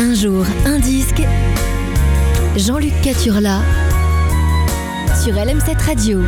Un jour, un disque. Jean-Luc Caturla sur LM7 Radio.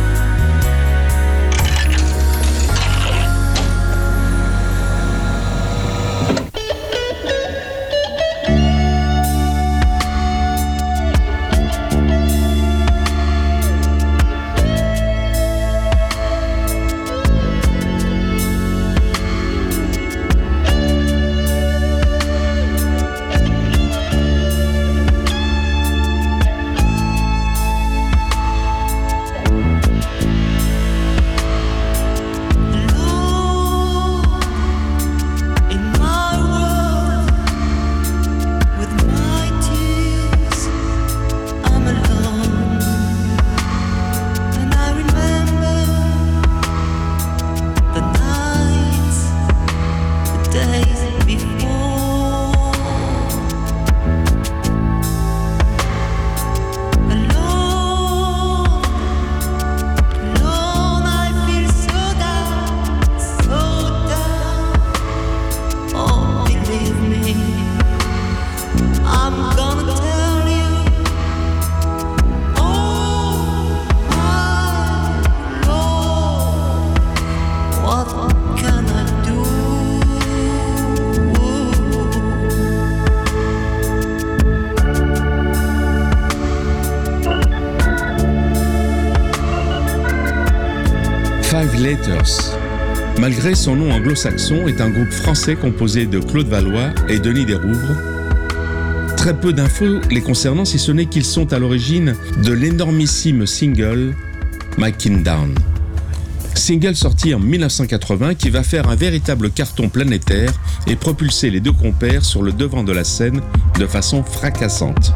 Five Letters, malgré son nom anglo-saxon, est un groupe français composé de Claude Valois et Denis Desrouvres. Très peu d'infos les concernant, si ce n'est qu'ils sont à l'origine de l'énormissime single Making Down. Single sorti en 1980 qui va faire un véritable carton planétaire et propulser les deux compères sur le devant de la scène de façon fracassante.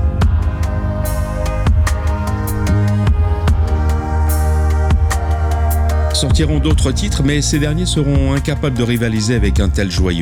Sortiront d'autres titres, mais ces derniers seront incapables de rivaliser avec un tel joyau.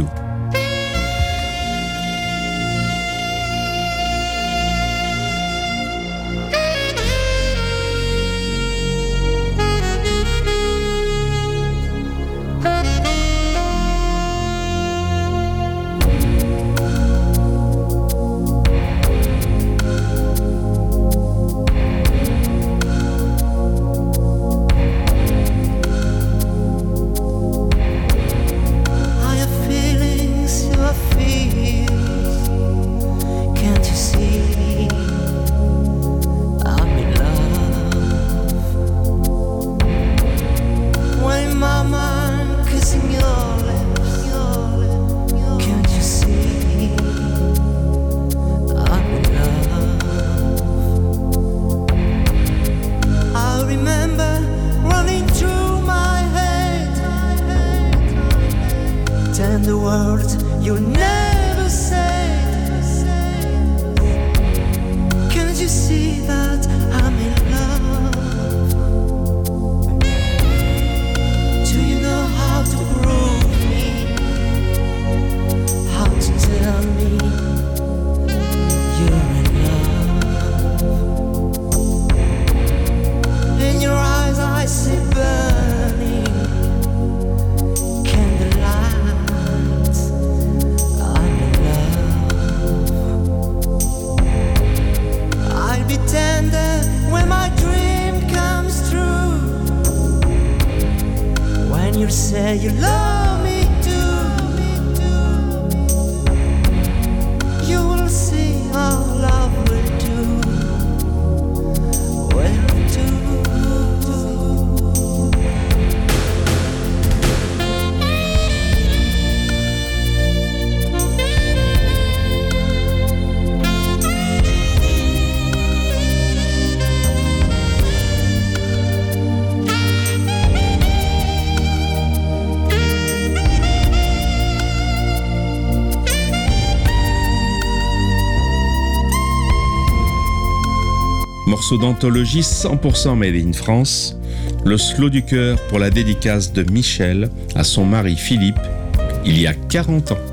Morceau d'anthologie 100% made in France, le slow du cœur pour la dédicace de Michel à son mari Philippe, il y a 40 ans.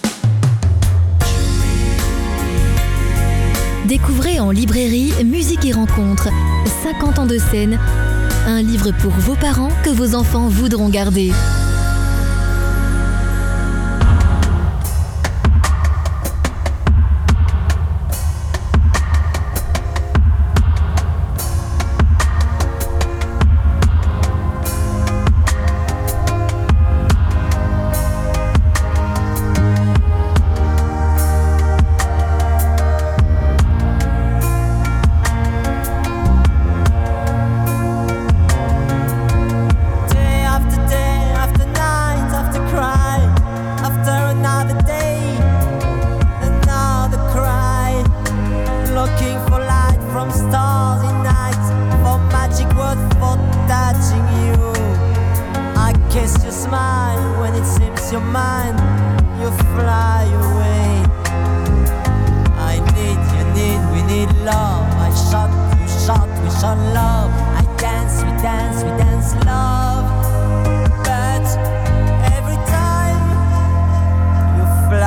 Découvrez en librairie Musique et Rencontres, 50 ans de scène, un livre pour vos parents que vos enfants voudront garder.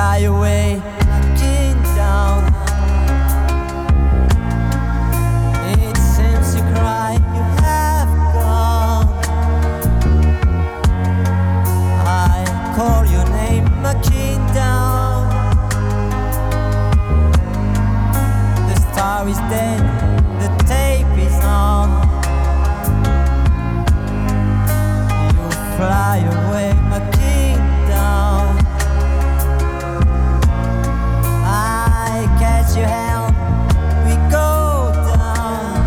fly away, looking down. It seems you cry, you have gone. I call your name, looking down. The star is dead, the tape is on. You fly away, looking down. I catch your hand, we go down.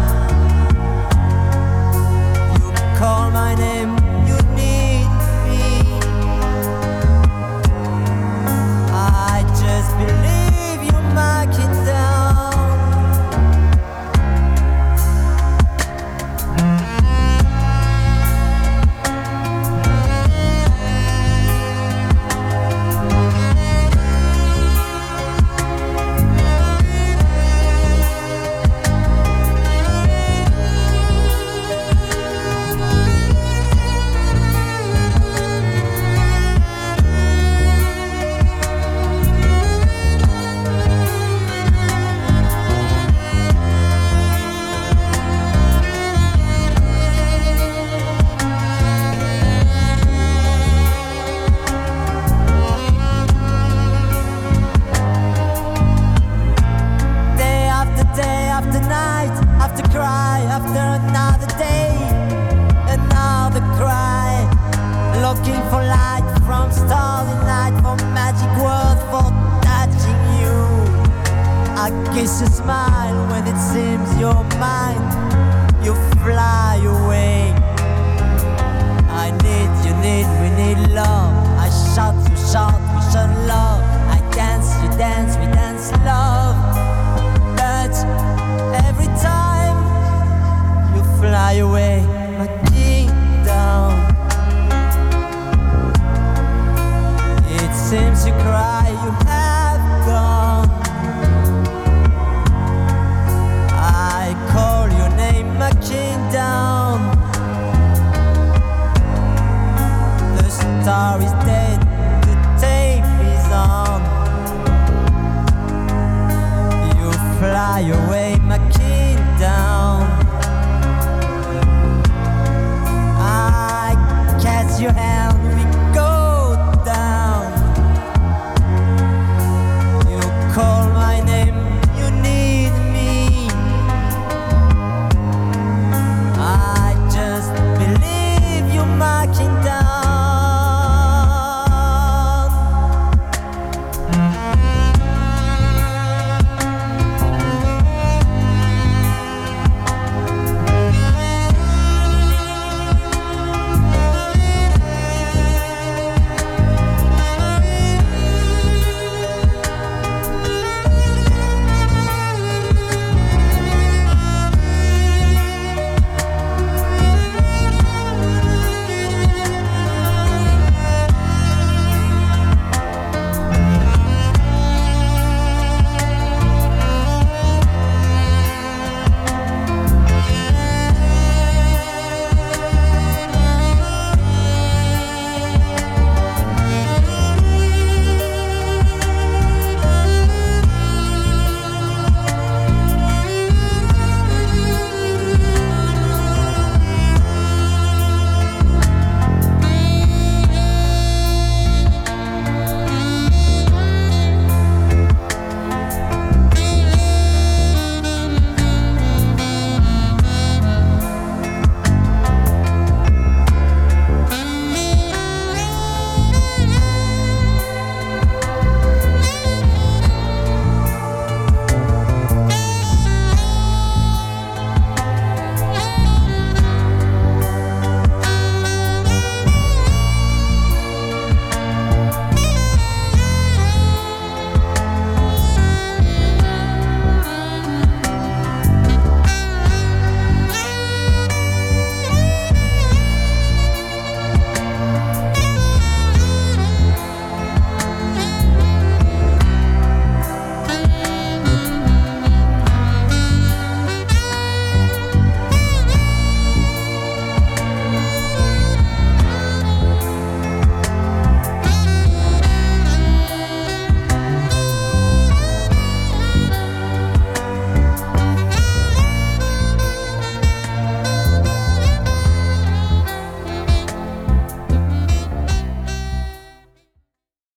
You call my name, you need me. I just believe you're marking down. Looking for light from starry night, for magic words, for touching you. I kiss your smile when it seems you're mine. You fly away. I need, you need, we need love. I shout, you shout, we shout love. I dance, you dance, we dance love. But every time you fly away, looking down. Seems you cry, you have